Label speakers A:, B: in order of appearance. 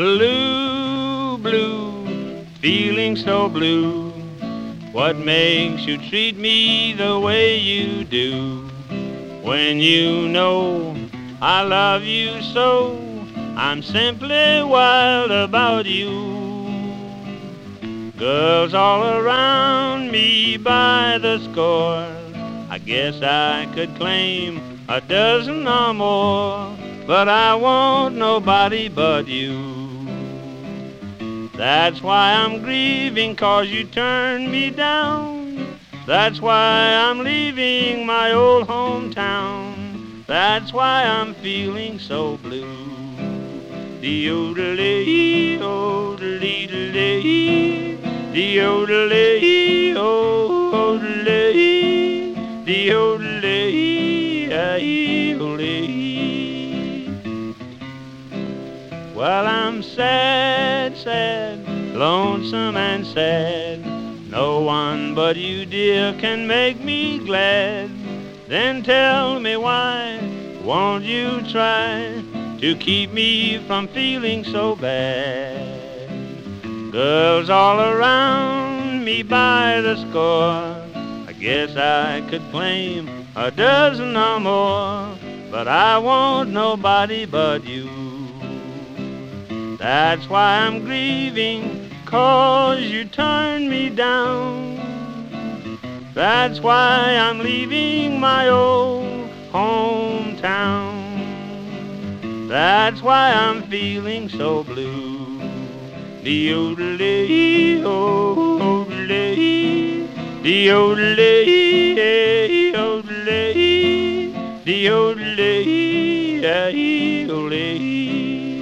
A: Blue, blue, feeling so blue. What makes you treat me the way you do? When you know I love you so, I'm simply wild about you. Girls all around me by the score, I guess I could claim a dozen or more, but I want nobody but you. That's why I'm grieving, 'cause you turned me down. That's why I'm leaving my old hometown. That's why I'm feeling so blue. De-o-de-lee, o-de-lee-de-lee, de-o-de-lee, o-de-lee, de-o-de-lee, ay-o-lee. Well, I'm sad, sad, lonesome and sad. No one but you, dear, can make me glad. Then tell me why won't you try to keep me from feeling so bad? Girls all around me by the score, I guess I could claim a dozen or more, but I want nobody but you. That's why I'm grieving, 'cause you turned me down. That's why I'm leaving my old hometown. That's why I'm feeling so blue. De-o-de-lee, o-de-lee, de-o-de-lee, de-o-de-lee, de-o-de-lee, ay-o-lee.